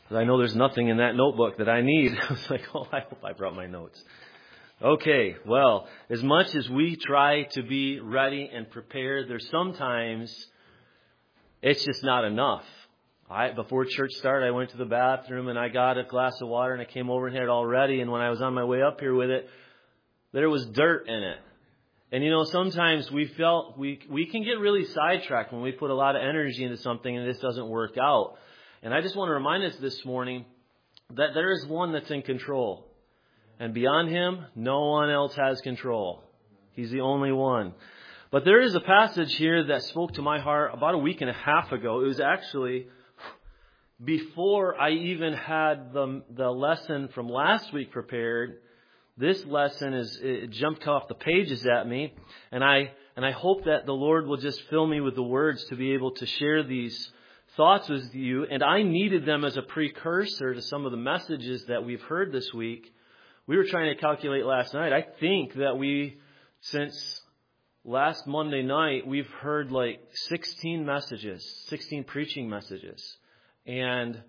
I know there's nothing in that notebook that I need. I was like, oh, I hope I brought my notes. Okay, well, as much as we try to be ready and prepared, there's sometimes it's just not enough. Before church started, I went to the bathroom and I got a glass of water and I came over and had it all ready. And when I was on my way up here with it, there was dirt in it. And sometimes we felt we can get really sidetracked when we put a lot of energy into something and this doesn't work out. And I just want to remind us this morning that there is one that's in control. And beyond him, no one else has control. He's the only one. But there is a passage here that spoke to my heart about a week and a half ago. It was actually before I even had the lesson from last week prepared. This lesson it jumped off the pages at me. And I hope that the Lord will just fill me with the words to be able to share these thoughts with you. And I needed them as a precursor to some of the messages that we've heard this week. We were trying to calculate last night. I think that since last Monday night, we've heard like 16 messages, 16 preaching messages. And,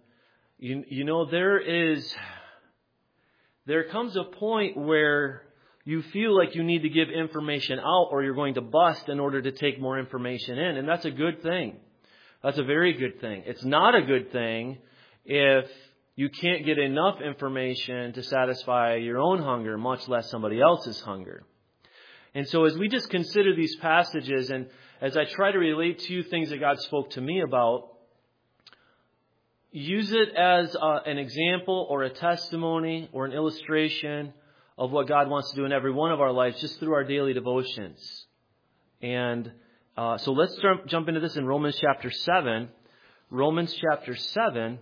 there comes a point where you feel like you need to give information out or you're going to bust in order to take more information in. And that's a good thing. That's a very good thing. It's not a good thing if you can't get enough information to satisfy your own hunger, much less somebody else's hunger. And so as we just consider these passages and as I try to relate to you things that God spoke to me about, use it as an example or a testimony or an illustration of what God wants to do in every one of our lives just through our daily devotions. And so let's jump into this in Romans chapter 7. Romans chapter 7.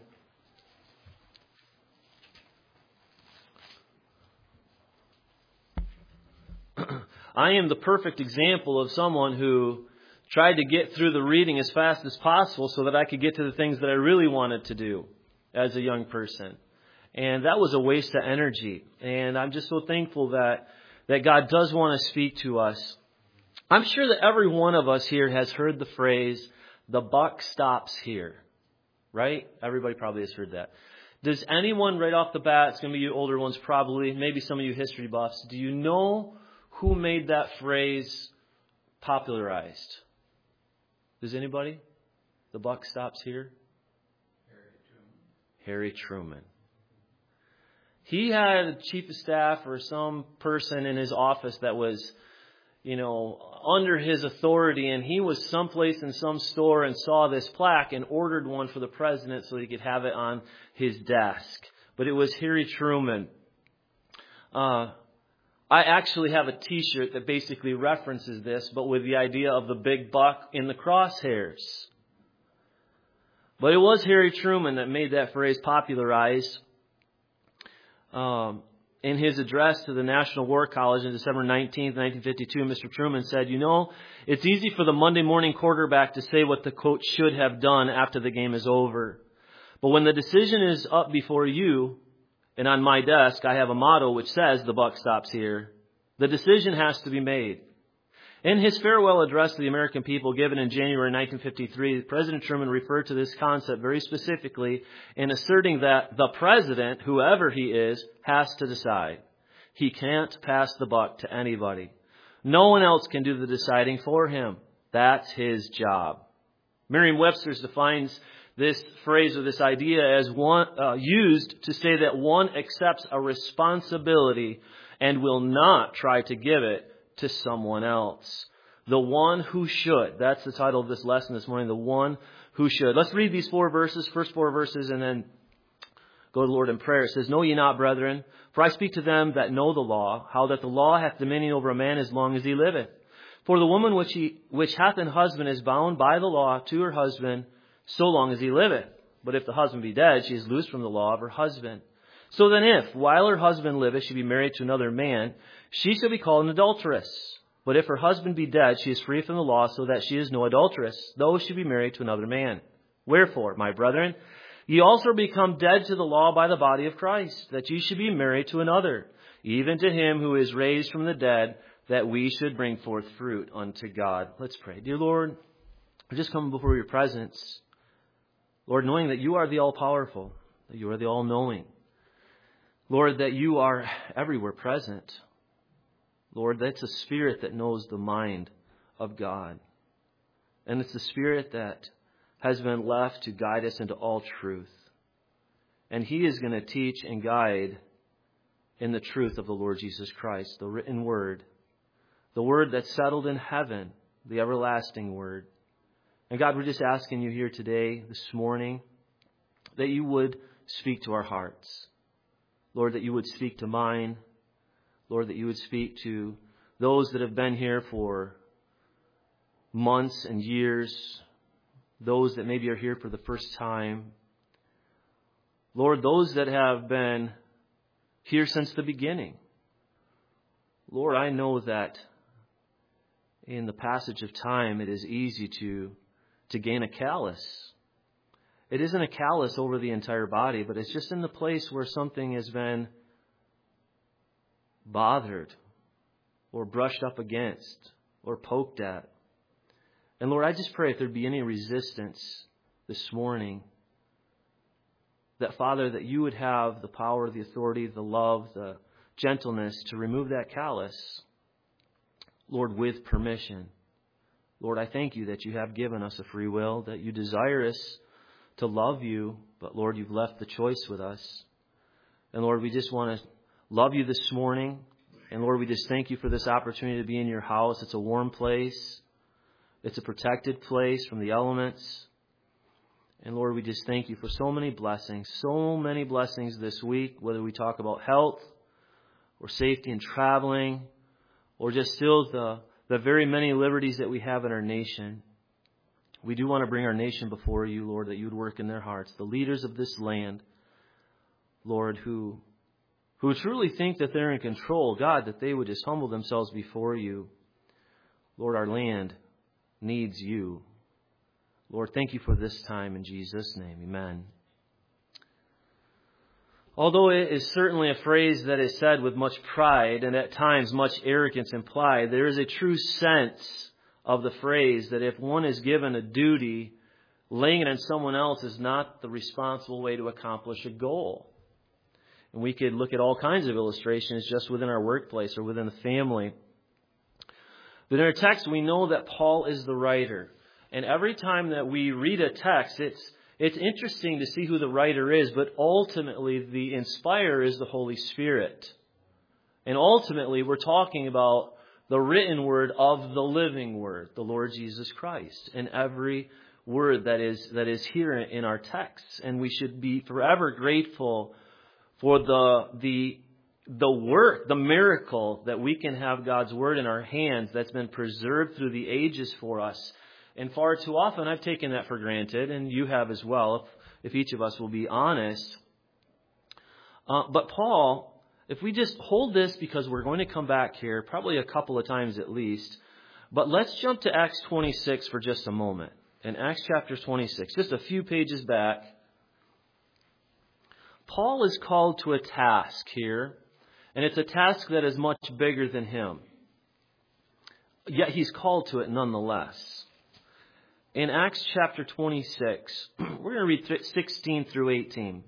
I am the perfect example of someone who tried to get through the reading as fast as possible so that I could get to the things that I really wanted to do as a young person. And that was a waste of energy. And I'm just so thankful that God does want to speak to us. I'm sure that every one of us here has heard the phrase, the buck stops here. Right? Everybody probably has heard that. Does anyone right off the bat, it's going to be you older ones probably, maybe some of you history buffs, do you know who made that phrase popularized? Does anybody? The buck stops here? Harry Truman. He had a chief of staff or some person in his office that was, under his authority, and he was someplace in some store and saw this plaque and ordered one for the president so he could have it on his desk. But it was Harry Truman. I actually have a t-shirt that basically references this, but with the idea of the big buck in the crosshairs. But it was Harry Truman that made that phrase popularized. In his address to the National War College on December 19th, 1952, Mr. Truman said, it's easy for the Monday morning quarterback to say what the coach should have done after the game is over. But when the decision is up before you, and on my desk, I have a motto which says, the buck stops here. The decision has to be made. In his farewell address to the American people given in January 1953, President Truman referred to this concept very specifically in asserting that the president, whoever he is, has to decide. He can't pass the buck to anybody. No one else can do the deciding for him. That's his job. Merriam-Webster defines this phrase or this idea as one used to say that one accepts a responsibility and will not try to give it to someone else. The one who should. That's the title of this lesson this morning, the one who should. Let's read these first four verses, and then go to the Lord in prayer. It says, Know ye not, brethren, for I speak to them that know the law, how that the law hath dominion over a man as long as he liveth. For the woman which hath an husband is bound by the law to her husband, so long as he liveth. But if the husband be dead, she is loosed from the law of her husband. So then if, while her husband liveth, she be married to another man, she shall be called an adulteress. But if her husband be dead, she is free from the law, so that she is no adulteress, though she be married to another man. Wherefore, my brethren, ye also become dead to the law by the body of Christ, that ye should be married to another, even to him who is raised from the dead, that we should bring forth fruit unto God. Let's pray. Dear Lord, we just come before your presence, Lord, knowing that you are the all-powerful, that you are the all-knowing. Lord, that you are everywhere present. Lord, that's a Spirit that knows the mind of God. And it's the Spirit that has been left to guide us into all truth. And He is going to teach and guide in the truth of the Lord Jesus Christ, the written Word, the Word that's settled in heaven, the everlasting Word. And God, we're just asking you here today, this morning, that you would speak to our hearts. Lord, that you would speak to mine. Lord, that you would speak to those that have been here for months and years, those that maybe are here for the first time. Lord, those that have been here since the beginning. Lord, I know that in the passage of time, it is easy to gain a callus. It isn't a callus over the entire body, but it's just in the place where something has been bothered or brushed up against or poked at. And Lord, I just pray if there'd be any resistance this morning, that Father, that you would have the power, the authority, the love, the gentleness to remove that callus, Lord, with permission. Lord, I thank you that you have given us a free will, that you desire us to love you, but Lord, you've left the choice with us. And Lord, we just want to love you this morning. And Lord, we just thank you for this opportunity to be in your house. It's a warm place. It's a protected place from the elements. And Lord, we just thank you for so many blessings this week, whether we talk about health or safety in traveling or just still the very many liberties that we have in our nation. We do want to bring our nation before you, Lord, that you would work in their hearts. The leaders of this land, Lord, who truly think that they're in control, God, that they would just humble themselves before you. Lord, our land needs you. Lord, thank you for this time in Jesus' name. Amen. Although it is certainly a phrase that is said with much pride and at times much arrogance implied, there is a true sense of the phrase that if one is given a duty, laying it on someone else is not the responsible way to accomplish a goal. And we could look at all kinds of illustrations just within our workplace or within the family. But in our text, we know that Paul is the writer. And every time that we read a text, it's interesting to see who the writer is, but ultimately the inspirer is the Holy Spirit. And ultimately we're talking about the written word of the living word, the Lord Jesus Christ, and every word that is here in our texts. And we should be forever grateful for the work, the miracle that we can have God's word in our hands that's been preserved through the ages for us. And far too often I've taken that for granted, and you have as well, if each of us will be honest. But Paul, if we just hold this, because we're going to come back here probably a couple of times at least, but let's jump to Acts 26 for just a moment. In Acts chapter 26, just a few pages back, Paul is called to a task here, and it's a task that is much bigger than him. Yet he's called to it nonetheless. In Acts chapter 26, we're going to read 16 through 18.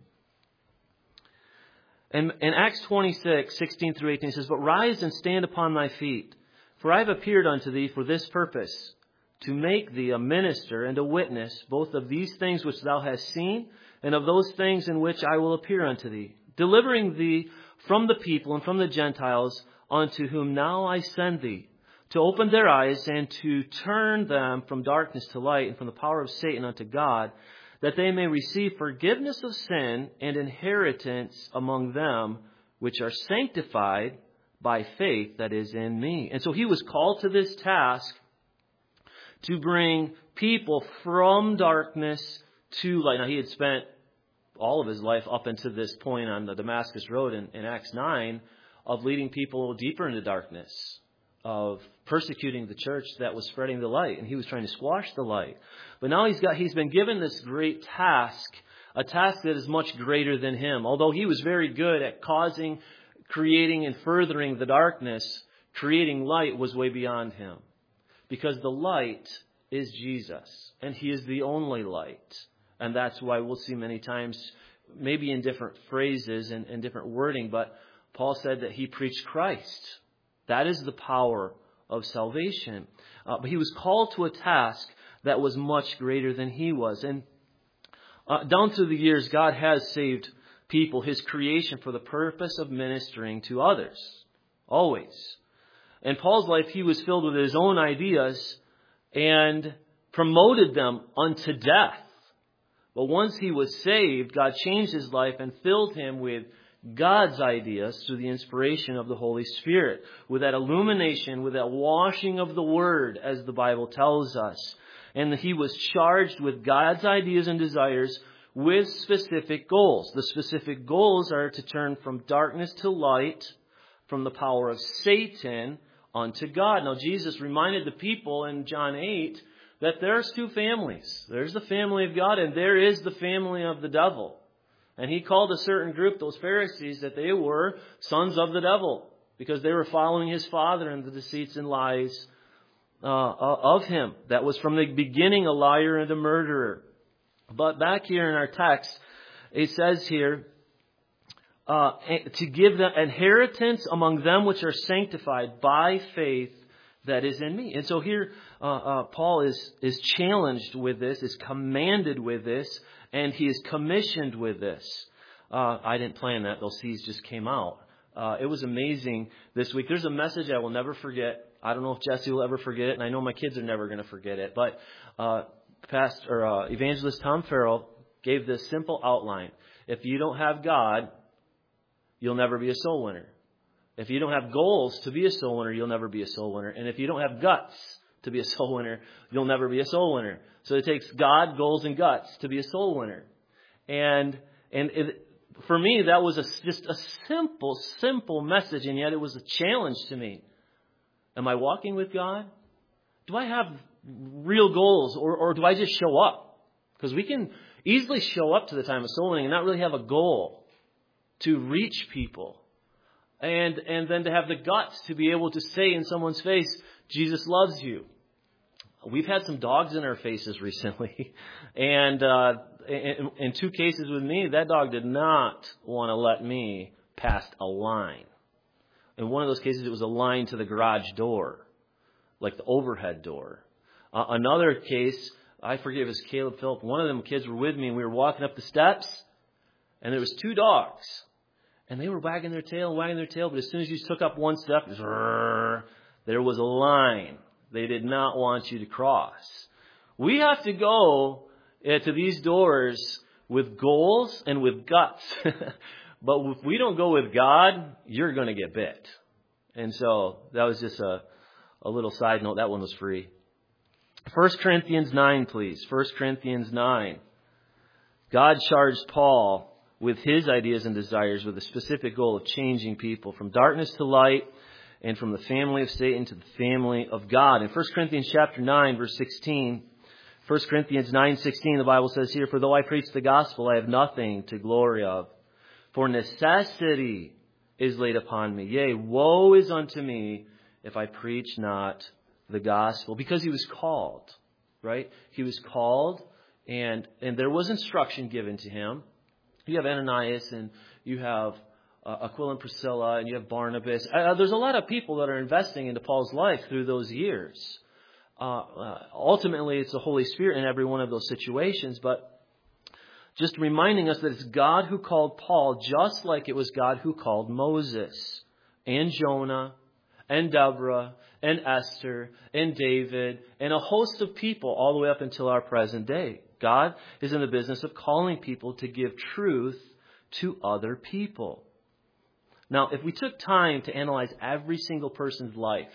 And in Acts 26, 16 through 18, it says, "But rise and stand upon thy feet, for I have appeared unto thee for this purpose, to make thee a minister and a witness, both of these things which thou hast seen, and of those things in which I will appear unto thee, delivering thee from the people and from the Gentiles, unto whom now I send thee, to open their eyes and to turn them from darkness to light and from the power of Satan unto God, that they may receive forgiveness of sin and inheritance among them which are sanctified by faith that is in me." And so he was called to this task to bring people from darkness to light. Now, he had spent all of his life up until this point on the Damascus Road in Acts 9 of leading people deeper into darkness, of persecuting the church that was spreading the light, and he was trying to squash the light. But now he's been given this great task, a task that is much greater than him. Although he was very good at creating and furthering the darkness, creating light was way beyond him. Because the light is Jesus, and he is the only light. And that's why we'll see many times maybe in different phrases and different wording, but Paul said that he preached Christ. That is the power of salvation. But he was called to a task that was much greater than he was. And down through the years, God has saved people, His creation, for the purpose of ministering to others. Always. In Paul's life, he was filled with his own ideas and promoted them unto death. But once he was saved, God changed his life and filled him with God's ideas through the inspiration of the Holy Spirit, with that illumination, with that washing of the Word, as the Bible tells us. And he was charged with God's ideas and desires with specific goals. The specific goals are to turn from darkness to light, from the power of Satan unto God. Now, Jesus reminded the people in John 8 that there's two families. There's the family of God and there is the family of the devil. And he called a certain group, those Pharisees, that they were sons of the devil because they were following his father and the deceits and lies of him. That was from the beginning a liar and a murderer. But back here in our text, it says here, to give them inheritance among them which are sanctified by faith that is in me. And so here, Paul is challenged with this, is commanded with this, and he is commissioned with this. I didn't plan that. Those C's just came out. It was amazing this week. There's a message I will never forget. I don't know if Jesse will ever forget it, and I know my kids are never going to forget it. But Evangelist Tom Farrell gave this simple outline. If you don't have God, you'll never be a soul winner. If you don't have goals to be a soul winner, you'll never be a soul winner. And if you don't have guts to be a soul winner, you'll never be a soul winner. So it takes God, goals, and guts to be a soul winner. And for me, that was just a simple message, and yet it was a challenge to me. Am I walking with God? Do I have real goals, or do I just show up? Because we can easily show up to the time of soul winning and not really have a goal to reach people. And then to have the guts to be able to say in someone's face, Jesus loves you. We've had some dogs in our faces recently. And in two cases with me, that dog did not want to let me past a line. In one of those cases, it was a line to the garage door, like the overhead door. Another case, I forget if it was Caleb, Phillip. One of them kids were with me, and we were walking up the steps, and there was two dogs. And they were wagging their tail, but as soon as you took up one step, there was a line. They did not want you to cross. We have to go to these doors with goals and with guts. But if we don't go with God, you're going to get bit. And so that was just a little side note. That one was free. 1 Corinthians 9, please. 1 Corinthians 9. God charged Paul with his ideas and desires with a specific goal of changing people from darkness to light and from the family of Satan to the family of God. In 1 Corinthians chapter 9, verse 16, 1 Corinthians 9:16, the Bible says here, "For though I preach the gospel, I have nothing to glory of. For necessity is laid upon me. Yea, woe is unto me if I preach not the gospel." Because he was called, right? He was called, and there was instruction given to him. You have Ananias, and you have Aquila and Priscilla, and you have Barnabas. There's a lot of people that are investing into Paul's life through those years. Ultimately, it's the Holy Spirit in every one of those situations, but just reminding us that it's God who called Paul, just like it was God who called Moses and Jonah and Deborah and Esther and David and a host of people all the way up until our present day. God is in the business of calling people to give truth to other people. Now, if we took time to analyze every single person's life,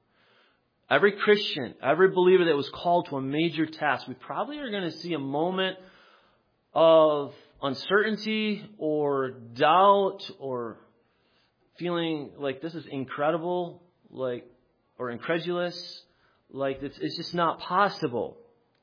every Christian, every believer that was called to a major task, we probably are going to see a moment of uncertainty or doubt or feeling like this is incredible, or incredulous, like it's just not possible.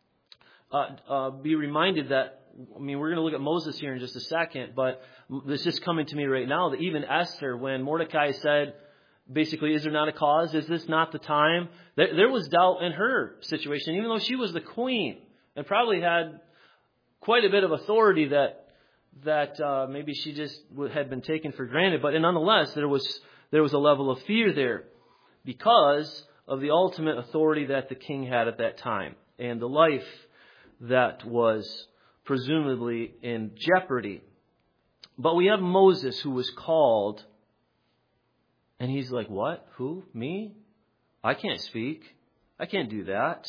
Be reminded that, we're going to look at Moses here in just a second, but it's just coming to me right now that even Esther, when Mordecai said, basically, is there not a cause? Is this not the time? There was doubt in her situation, even though she was the queen and probably had quite a bit of authority that that maybe she just had been taken for granted. But nonetheless, there was a level of fear there because of the ultimate authority that the king had at that time and the life that was presumably in jeopardy. But we have Moses, who was called, and he's like, what? Who? Me? I can't speak. I can't do that.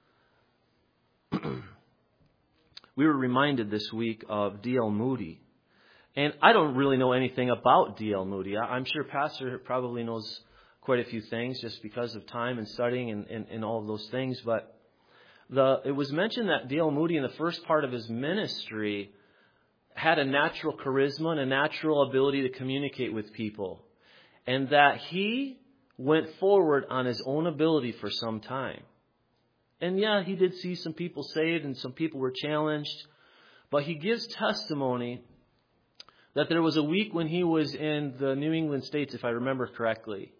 We were reminded this week of D.L. Moody. And I don't really know anything about D.L. Moody. I'm sure Pastor probably knows quite a few things just because of time and studying and all of those things. But it was mentioned that D.L. Moody in the first part of his ministry had a natural charisma and a natural ability to communicate with people. And that he went forward on his own ability for some time. And yeah, he did see some people saved and some people were challenged. But he gives testimony that there was a week when he was in the New England states, if I remember correctly,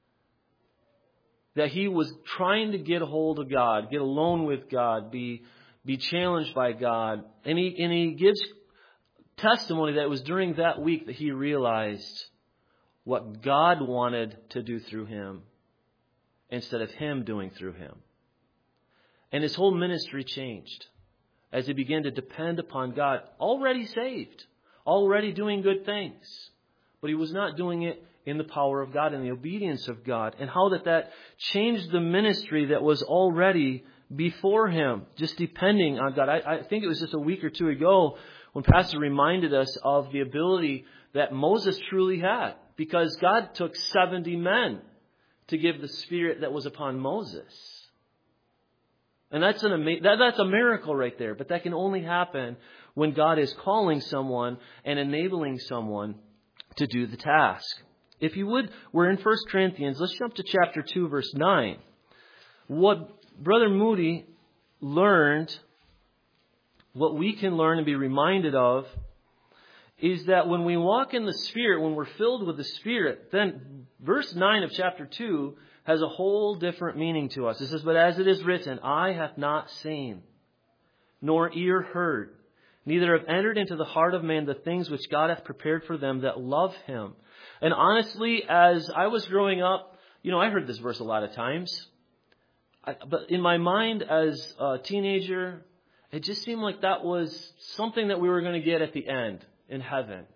that he was trying to get a hold of God, get alone with God, be challenged by God. And he gives testimony that it was during that week that he realized what God wanted to do through him instead of him doing through him. And his whole ministry changed as he began to depend upon God, already saved, already doing good things. But he was not doing it in the power of God and the obedience of God. And how that changed the ministry that was already before him, just depending on God. I think it was just a week or two ago when Pastor reminded us of the ability that Moses truly had. Because God took 70 men to give the Spirit that was upon Moses. And that's a miracle right there. But that can only happen when God is calling someone and enabling someone to do the task. If you would, we're in 1 Corinthians. Let's jump to chapter 2, verse 9. What Brother Moody learned, what we can learn and be reminded of, is that when we walk in the Spirit, when we're filled with the Spirit, then verse 9 of chapter 2 has a whole different meaning to us. It says, but as it is written, eye hath not seen, nor ear heard, neither have entered into the heart of man the things which God hath prepared for them that love him. And honestly, as I was growing up, I heard this verse a lot of times. But in my mind as a teenager, it just seemed like that was something that we were going to get at the end in heaven.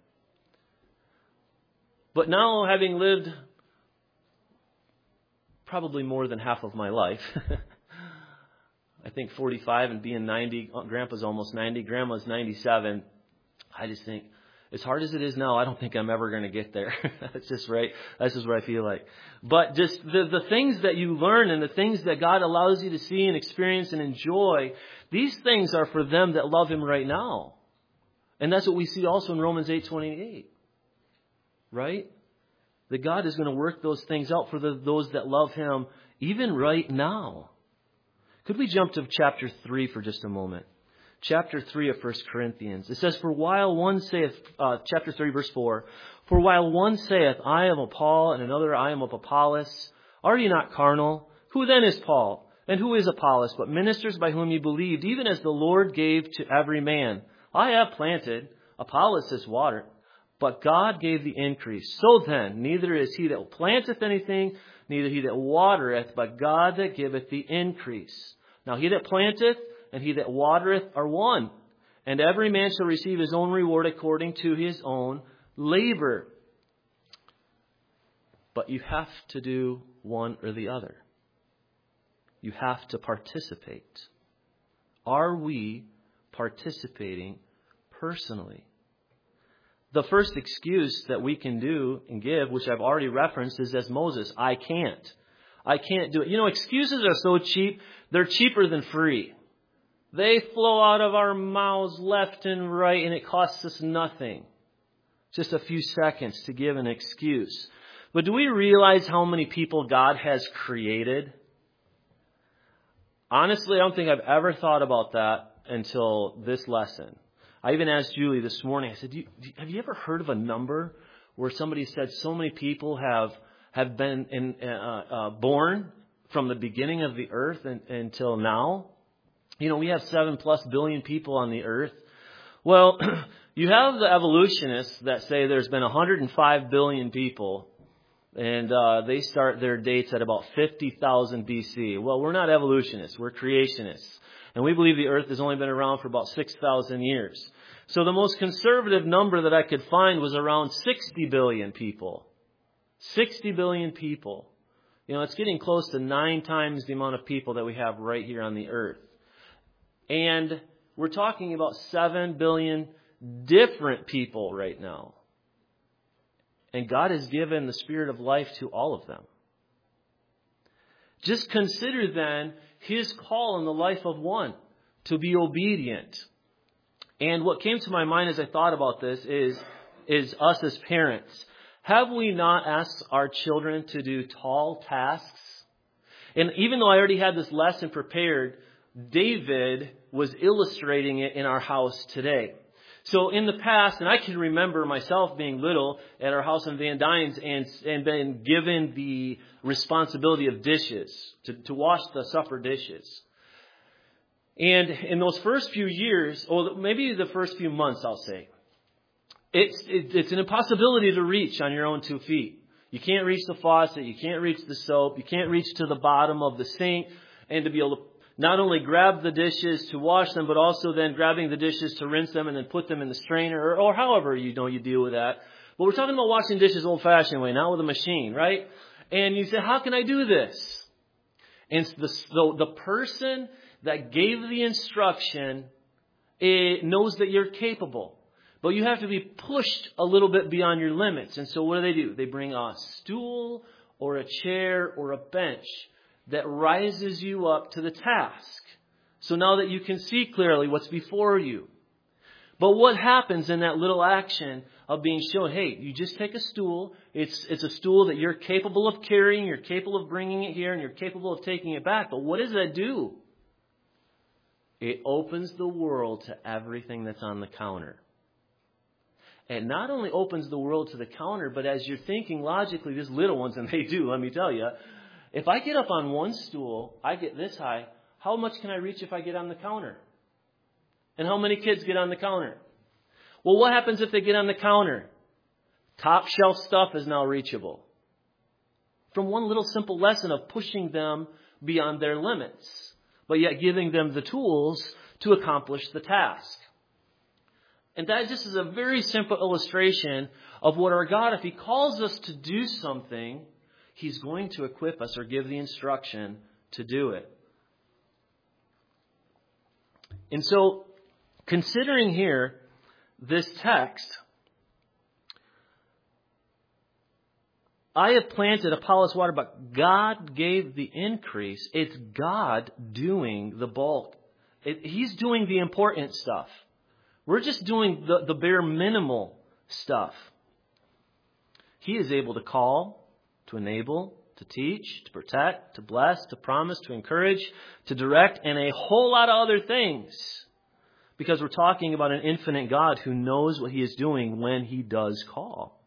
But now, having lived probably more than half of my life, I think 45 and being 90, Grandpa's almost 90, Grandma's 97, I just think, as hard as it is now, I don't think I'm ever going to get there. That's just right. That's just what I feel like. But just the things that you learn and the things that God allows you to see and experience and enjoy, these things are for them that love him right now. And that's what we see also in Romans 8:28. Right? That God is going to work those things out for those that love him even right now. Could we jump to chapter 3 for just a moment? Chapter 3 of 1 Corinthians. It says, for while one saith, chapter 3 verse 4, for while one saith, I am of Paul, and another, I am of Apollos, are ye not carnal? Who then is Paul? And who is Apollos? But ministers by whom ye believed, even as the Lord gave to every man. I have planted, Apollos has watered, but God gave the increase. So then, neither is he that planteth anything, neither he that watereth, but God that giveth the increase. Now he that planteth and he that watereth are one, and every man shall receive his own reward according to his own labor. But you have to do one or the other. You have to participate. Are we participating personally? The first excuse that we can do and give, which I've already referenced, is as Moses, I can't. I can't do it. Excuses are so cheap, they're cheaper than free. They flow out of our mouths left and right, and it costs us nothing. Just a few seconds to give an excuse. But do we realize how many people God has created? Honestly, I don't think I've ever thought about that until this lesson. I even asked Julie this morning, I said, have you ever heard of a number where somebody said so many people have been born from the beginning of the earth until now? We have 7+ billion people on the earth. Well, You have the evolutionists that say there's been 105 billion people, and they start their dates at about 50,000 BC. Well, we're not evolutionists. We're creationists. And we believe the earth has only been around for about 6,000 years. So the most conservative number that I could find was around 60 billion people. 60 billion people. You know, it's getting close to 9 times the amount of people that we have right here on the earth. And we're talking about 7 billion different people right now. And God has given the spirit of life to all of them. Just consider then His call in the life of one to be obedient. And what came to my mind as I thought about this is us as parents. Have we not asked our children to do tall tasks? And even though I already had this lesson prepared, David was illustrating it in our house today. So in the past, and I can remember myself being little at our house in Van Dynes and being given the responsibility of dishes, to wash the supper dishes. And in those first few years, or maybe the first few months, I'll say, it's an impossibility to reach on your own 2 feet. You can't reach the faucet, you can't reach the soap, you can't reach to the bottom of the sink, and to be able to not only grab the dishes to wash them, but also then grabbing the dishes to rinse them and then put them in the strainer or however you deal with that. But we're talking about washing dishes old-fashioned way, not with a machine, right? And you say, how can I do this? And the person that gave the instruction knows that you're capable. But you have to be pushed a little bit beyond your limits. And so what do? They bring a stool or a chair or a bench that rises you up to the task. So now that you can see clearly what's before you. But what happens in that little action of being shown, hey, you just take a stool. It's a stool that you're capable of carrying. You're capable of bringing it here and you're capable of taking it back. But what does that do? It opens the world to everything that's on the counter. It not only opens the world to the counter, but as you're thinking logically, these little ones, and they do, let me tell you, if I get up on one stool, I get this high, how much can I reach if I get on the counter? And how many kids get on the counter? Well, what happens if they get on the counter? Top shelf stuff is now reachable. From one little simple lesson of pushing them beyond their limits, but yet giving them the tools to accomplish the task. And that just is a very simple illustration of what our God, if He calls us to do something, He's going to equip us or give the instruction to do it. And so, considering here this text, I have planted, Apollos watered, but God gave the increase. It's God doing the bulk. He's doing the important stuff. We're just doing the bare minimal stuff. He is able to call, to enable, to teach, to protect, to bless, to promise, to encourage, to direct, and a whole lot of other things. Because we're talking about an infinite God who knows what He is doing when He does call.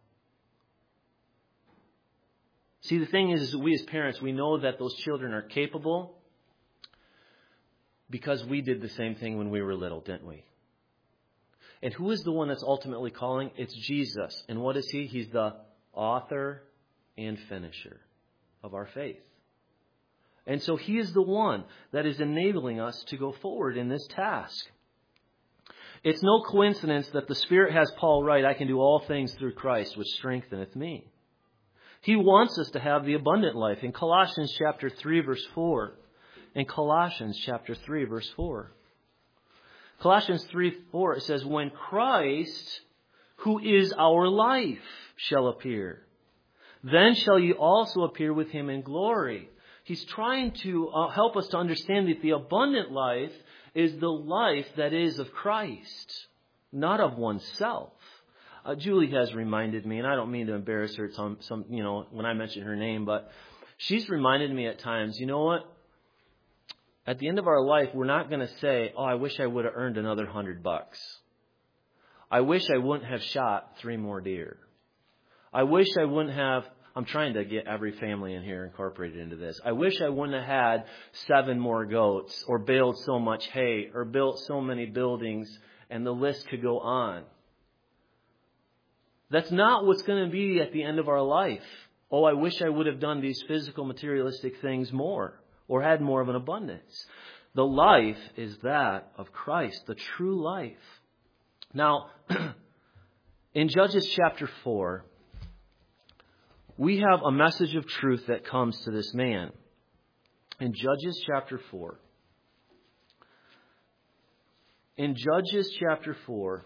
See, the thing is we as parents, we know that those children are capable because we did the same thing when we were little, didn't we? And who is the one that's ultimately calling? It's Jesus. And what is He? He's the author and finisher of our faith. And so He is the one that is enabling us to go forward in this task. It's no coincidence that the Spirit has Paul write, I can do all things through Christ, which strengtheneth me. He wants us to have the abundant life. In Colossians chapter 3, verse 4. In Colossians chapter 3, verse 4. Colossians 3:4, it says, when Christ, who is our life, shall appear, then shall ye also appear with Him in glory. He's trying to help us to understand that the abundant life is the life that is of Christ, not of oneself. Julie has reminded me, and I don't mean to embarrass her when I mention her name, but she's reminded me at times, you know what? At the end of our life, we're not going to say, oh, I wish I would have earned another $100. I wish I wouldn't have shot 3 more deer. I wish I wouldn't have, I'm trying to get every family in here incorporated into this. I wish I wouldn't have had 7 more goats or baled so much hay or built so many buildings, and the list could go on. That's not what's going to be at the end of our life. Oh, I wish I would have done these physical, materialistic things more or had more of an abundance. The life is that of Christ, the true life. Now, in Judges chapter 4, we have a message of truth that comes to this man. In Judges chapter 4. In Judges chapter 4,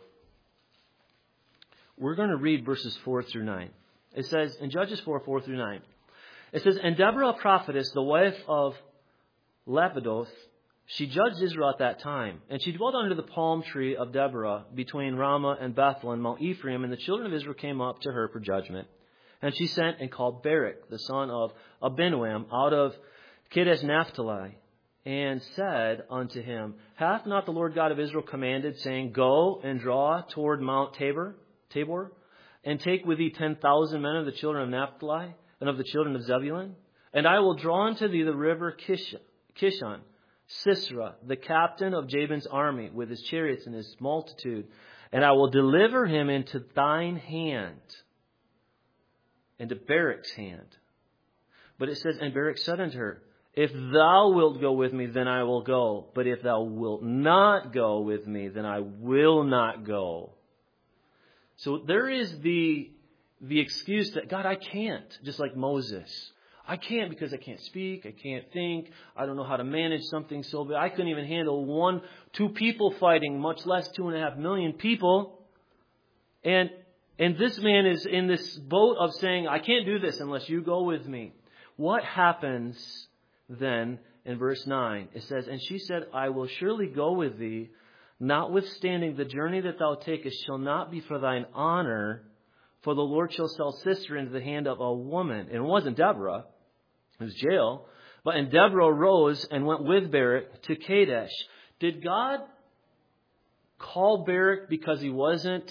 we're going to read verses 4 through 9. It says, in Judges 4, 4 through 9, it says, And Deborah, a prophetess, the wife of Lapidoth, she judged Israel at that time. And she dwelt under the palm tree of Deborah between Ramah and Bethel and Mount Ephraim. And the children of Israel came up to her for judgment. And she sent and called Barak, the son of Abinoam, out of Kadesh Naphtali, and said unto him, Hath not the Lord God of Israel commanded, saying, Go and draw toward Mount Tabor, and take with thee 10,000 men of the children of Naphtali and of the children of Zebulun? And I will draw unto thee the river Kishon, Sisera, the captain of Jabin's army, with his chariots and his multitude, and I will deliver him into thine hand, into Barak's hand. But it says, And Barak said unto her, If thou wilt go with me, then I will go. But if thou wilt not go with me, then I will not go. So there is the excuse that, God, I can't, just like Moses. I can't because I can't speak, I can't think, I don't know how to manage something so big. I couldn't even handle 2 people fighting, much less 2.5 million people. And this man is in this boat of saying, I can't do this unless you go with me. What happens then in verse 9? It says, And she said, I will surely go with thee, notwithstanding the journey that thou takest shall not be for thine honor, for the Lord shall sell Sisera into the hand of a woman. And it wasn't Deborah, it was Jael. And Deborah arose and went with Barak to Kadesh. Did God call Barak because he wasn't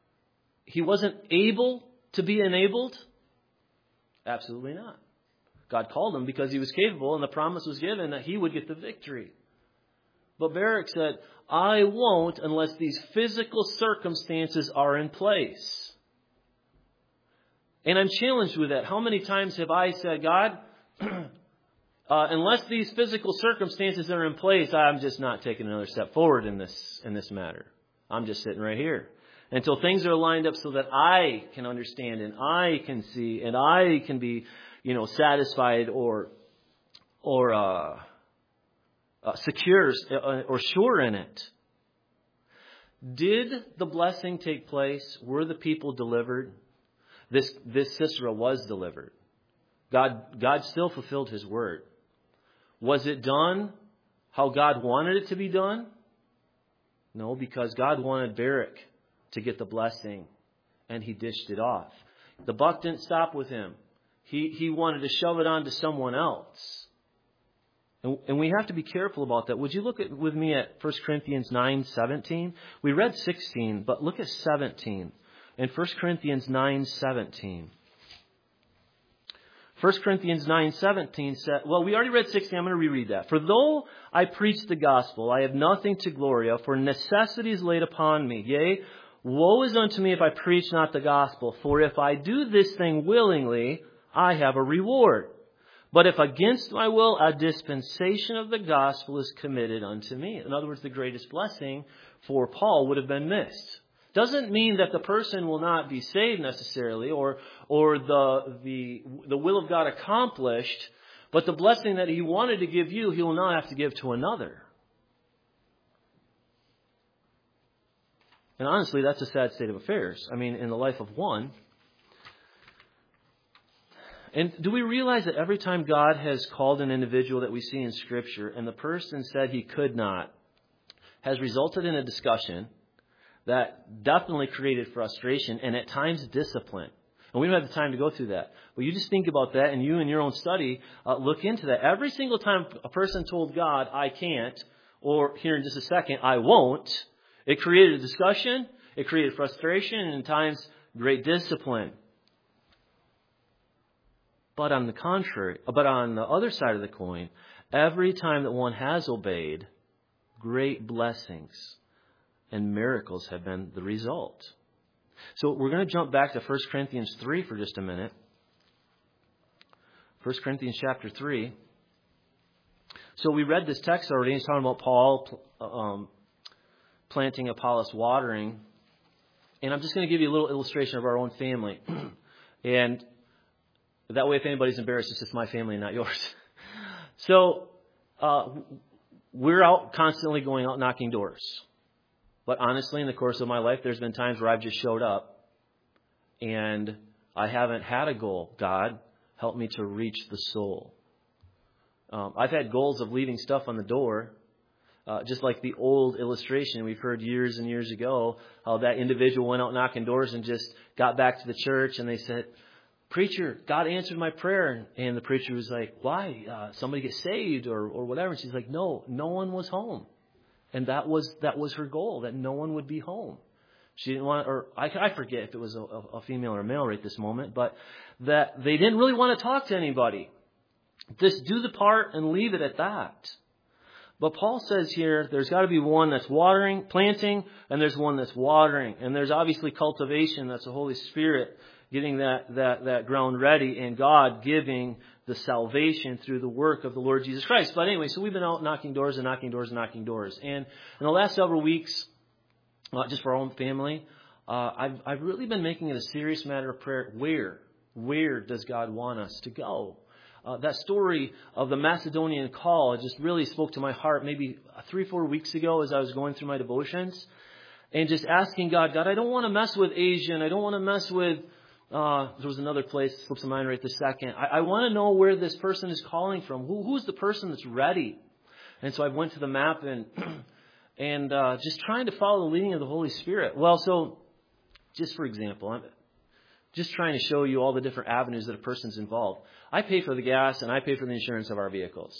able to be enabled? Absolutely not. God called him because he was capable, and the promise was given that he would get the victory. But Barak said, I won't unless these physical circumstances are in place. And I'm challenged with that. How many times have I said, God, unless these physical circumstances are in place, I'm just not taking another step forward in this matter. I'm just sitting right here until things are lined up so that I can understand and I can see and I can be, satisfied or secure or sure in it. Did the blessing take place? Were the people delivered? This Sisera was delivered. God still fulfilled his word. Was it done how God wanted it to be done? No, because God wanted Barak to get the blessing, and he dished it off. The buck didn't stop with him. He wanted to shove it on to someone else. And we have to be careful about that. Would you look with me at 1 Corinthians 9:17? We read 16, but look at 17. In 1 Corinthians 9:17. 1 Corinthians 9:17 said, well, we already read 16. I'm going to reread that. For though I preach the gospel, I have nothing to glory of, for necessity is laid upon me. Yea, woe is unto me if I preach not the gospel. For if I do this thing willingly, I have a reward. But if against my will, a dispensation of the gospel is committed unto me. In other words, the greatest blessing for Paul would have been missed. Doesn't mean that the person will not be saved necessarily or the will of God accomplished, but the blessing that he wanted to give you, he will not have to give to another. And honestly, that's a sad state of affairs. I mean, in the life of one. And do we realize that every time God has called an individual that we see in Scripture and the person said he could not, has resulted in a discussion that definitely created frustration and at times discipline. And we don't have the time to go through that. But you just think about that and you in your own study, look into that. Every single time a person told God, I can't, or here in just a second, I won't, it created a discussion, it created frustration, and at times great discipline. But on the other side of the coin, every time that one has obeyed, great blessings and miracles have been the result. So we're going to jump back to 1 Corinthians 3 for just a minute. 1 Corinthians chapter 3. So we read this text already. He's talking about Paul planting, Apollos watering. And I'm just going to give you a little illustration of our own family. And that way, if anybody's embarrassed, it's just my family and not yours. So we're out constantly going out knocking doors. But honestly, in the course of my life, there's been times where I've just showed up and I haven't had a goal. God, help me to reach the soul. I've had goals of leaving stuff on the door, just like the old illustration we've heard years and years ago, how that individual went out knocking doors and just got back to the church and they said, "Preacher, God answered my prayer." And the preacher was like, "Why? Somebody get saved or whatever?" And she's like, "No one was home." And that was her goal, that no one would be home. She didn't want, or I forget if it was a female or a male right this moment, but that they didn't really want to talk to anybody. Just do the part and leave it at that. But Paul says here, there's got to be one that's watering, planting, and there's one that's watering. And there's obviously cultivation. That's the Holy Spirit getting that ground ready and God giving the salvation through the work of the Lord Jesus Christ. But anyway, so we've been out knocking doors and knocking doors and knocking doors. And in the last several weeks, just for our own family, I've really been making it a serious matter of prayer. Where does God want us to go? That story of the Macedonian call just really spoke to my heart maybe 3-4 weeks ago as I was going through my devotions. And just asking God, I don't want to mess with Asia, and I don't want to mess with, there was another place that slips my mind right this second. I want to know where this person is calling from. Who's the person that's ready? And so I went to the map and just trying to follow the leading of the Holy Spirit. Well, so just for example, I'm just trying to show you all the different avenues that a person's involved. I pay for the gas and I pay for the insurance of our vehicles.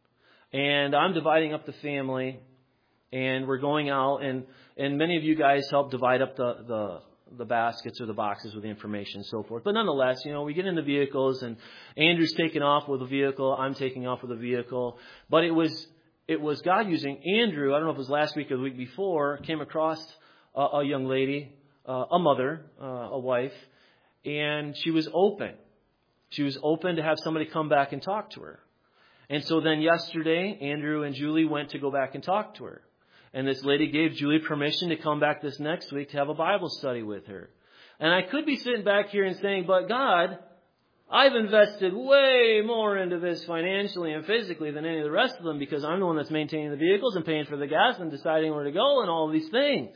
And I'm dividing up the family and we're going out and many of you guys help divide up the baskets or the boxes with the information and so forth. But nonetheless, we get in the vehicles and Andrew's taking off with a vehicle. I'm taking off with a vehicle. But it was God using Andrew. I don't know if it was last week or the week before, came across a young lady, a mother, a wife, and she was open. She was open to have somebody come back and talk to her. And so then yesterday, Andrew and Julie went to go back and talk to her. And this lady gave Julie permission to come back this next week to have a Bible study with her. And I could be sitting back here and saying, but God, I've invested way more into this financially and physically than any of the rest of them because I'm the one that's maintaining the vehicles and paying for the gas and deciding where to go and all of these things.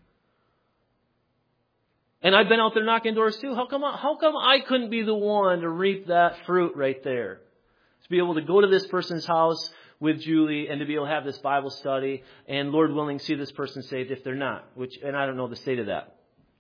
And I've been out there knocking doors too. How come I couldn't be the one to reap that fruit right there? To be able to go to this person's house with Julie and to be able to have this Bible study and, Lord willing, see this person saved if they're not. And I don't know the state of that.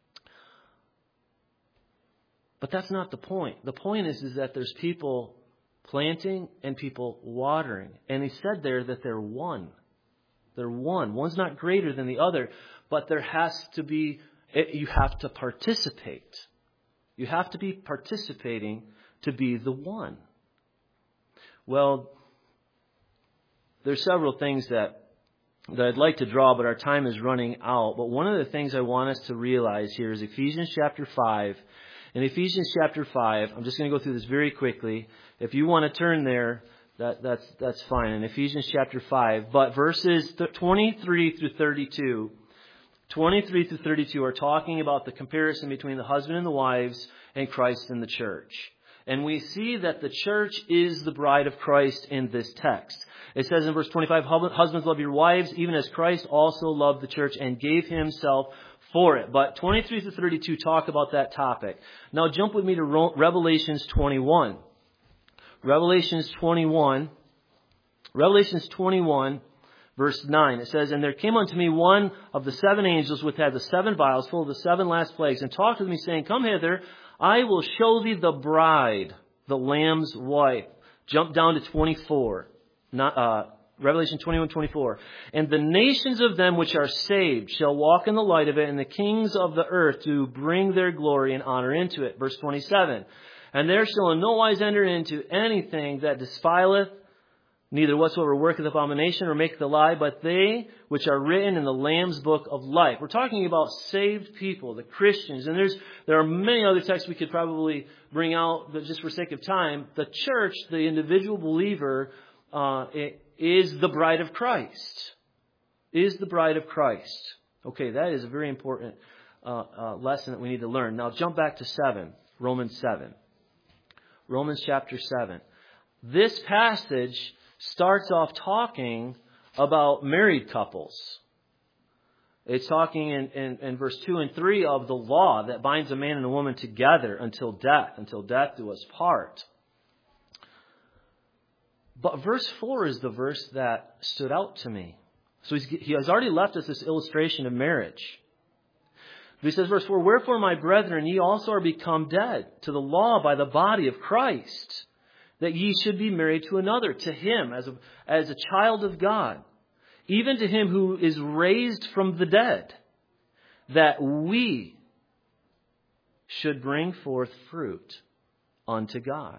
But that's not the point. The point is that there's people planting and people watering. And he said there that they're one. They're one. One's not greater than the other. But there has to be... You have to participate. You have to be participating to be the one. Well, there's several things that I'd like to draw, but our time is running out. But one of the things I want us to realize here is Ephesians chapter 5. In Ephesians chapter 5, I'm just going to go through this very quickly. If you want to turn there, that's fine. In Ephesians chapter 5, but verses 23 through 32. 23 through 32 are talking about the comparison between the husband and the wives and Christ and the church. And we see that the church is the bride of Christ in this text. It says in verse 25, husbands, love your wives, even as Christ also loved the church and gave himself for it. But 23 through 32 talk about that topic. Now jump with me to Revelations 21. Revelations 21, verse 9, it says, and there came unto me one of the 7 angels which had the 7 vials full of the 7 last plagues, and talked with me, saying, come hither, I will show thee the bride, the Lamb's wife. Jump down to 24, Revelation 21:24. And the nations of them which are saved shall walk in the light of it, and the kings of the earth do bring their glory and honor into it. Verse 27. And there shall in no wise enter into anything that defileth, neither whatsoever worketh abomination or maketh a lie, but they which are written in the Lamb's book of life. We're talking about saved people, the Christians. And there are many other texts we could probably bring out, but just for sake of time, the church, the individual believer, is the bride of Christ. Is the bride of Christ. Okay, that is a very important lesson that we need to learn. Now jump back to 7, Romans 7. Romans chapter 7. This passage starts off talking about married couples. It's talking in verse 2 and 3 of the law that binds a man and a woman together until death do us part. But verse 4 is the verse that stood out to me. So he has already left us this illustration of marriage. He says, verse 4, wherefore, my brethren, ye also are become dead to the law by the body of Christ, that ye should be married to another, to him as a child of God, even to him who is raised from the dead, that we should bring forth fruit unto God.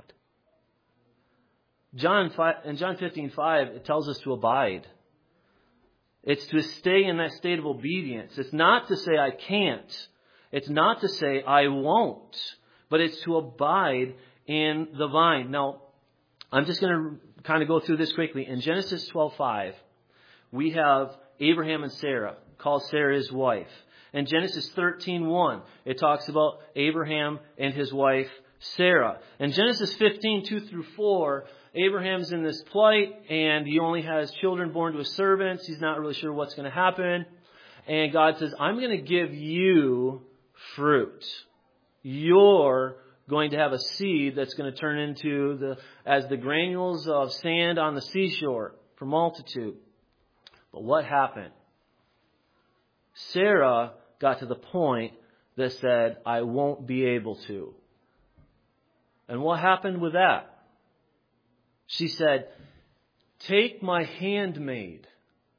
In John 15:5, it tells us to abide. It's to stay in that state of obedience. It's not to say I can't. It's not to say I won't. But it's to abide in the vine. Now, I'm just going to kind of go through this quickly. In Genesis 12:5, we have Abraham and Sarah. Calls Sarah his wife. In Genesis 13:1, it talks about Abraham and his wife Sarah. In Genesis 15:2-4, Abraham's in this plight and he only has children born to his servants. He's not really sure what's going to happen. And God says, I'm going to give you fruit. You're going to have a seed that's going to turn into as the granules of sand on the seashore for multitude. But what happened? Sarah got to the point that said, I won't be able to. And what happened with that? She said, take my handmaid.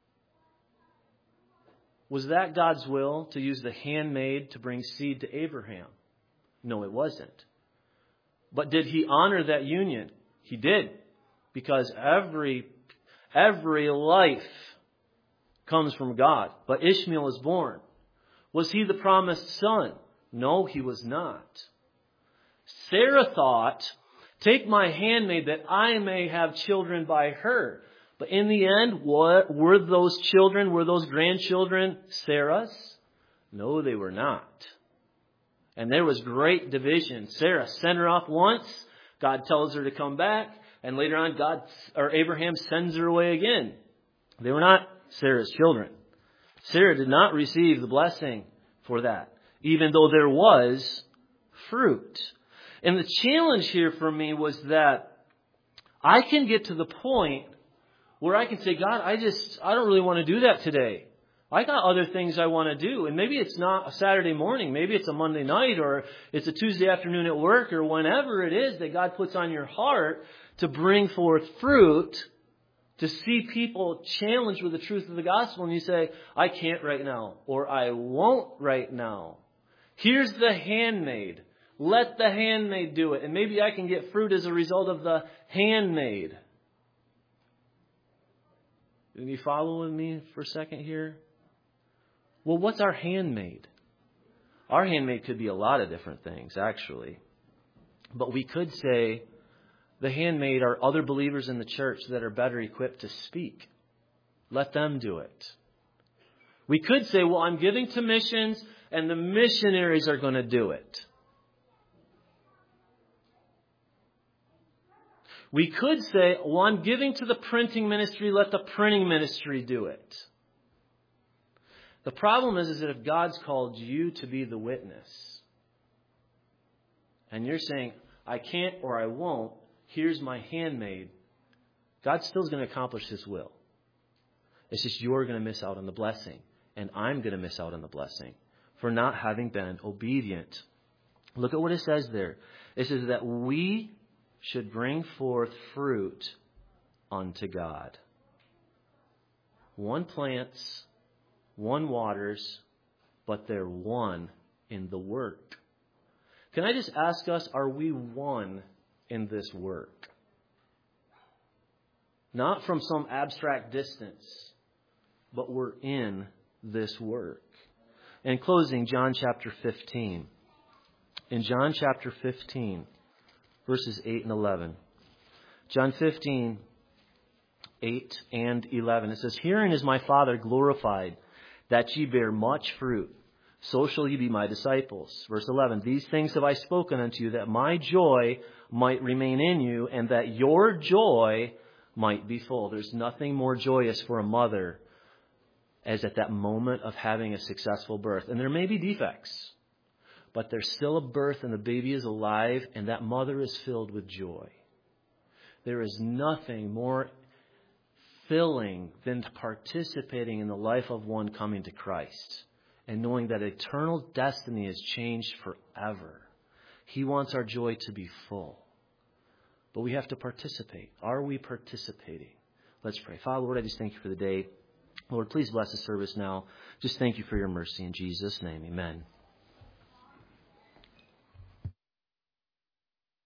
Was that God's will to use the handmaid to bring seed to Abraham? No, it wasn't. But did he honor that union? He did. Because every life comes from God. But Ishmael is born. Was he the promised son? No, he was not. Sarah thought, take my handmaid that I may have children by her. But in the end, what were those children? Were those grandchildren Sarah's? No, they were not. And there was great division. Sarah sent her off once. God tells her to come back. And later on, Abraham sends her away again. They were not Sarah's children. Sarah did not receive the blessing for that, even though there was fruit. And the challenge here for me was that I can get to the point where I can say, God, I don't really want to do that today. I got other things I want to do. And maybe it's not a Saturday morning. Maybe it's a Monday night, or it's a Tuesday afternoon at work, or whenever it is that God puts on your heart to bring forth fruit, to see people challenged with the truth of the gospel. And you say, I can't right now, or I won't right now. Here's the handmaid. Let the handmaid do it. And maybe I can get fruit as a result of the handmaid. Are you following me for a second here? Well, what's our handmaid? Our handmaid could be a lot of different things, actually. But we could say the handmaid are other believers in the church that are better equipped to speak. Let them do it. We could say, well, I'm giving to missions and the missionaries are going to do it. We could say, well, I'm giving to the printing ministry, let the printing ministry do it. The problem is that if God's called you to be the witness, and you're saying, I can't or I won't, here's my handmaid, God still is going to accomplish His will. It's just you're going to miss out on the blessing, and I'm going to miss out on the blessing for not having been obedient. Look at what it says there. It says that we should bring forth fruit unto God. One plants, one waters, but they're one in the work. Can I just ask us, are we one in this work? Not from some abstract distance, but we're in this work. In closing, John chapter 15. In John chapter 15, verses 8 and 11. John 15, 8 and 11. It says, "Herein is my Father glorified, that ye bear much fruit. So shall ye be my disciples." Verse 11, "These things have I spoken unto you, that my joy might remain in you, and that your joy might be full." There's nothing more joyous for a mother as at that moment of having a successful birth. And there may be defects, but there's still a birth and the baby is alive and that mother is filled with joy. There is nothing more filling than participating in the life of one coming to Christ and knowing that eternal destiny is changed forever. He wants our joy to be full. But we have to participate. Are we participating? Let's pray. Father, Lord, I just thank you for the day. Lord, please bless the service now. Just thank you for your mercy in Jesus' name. Amen.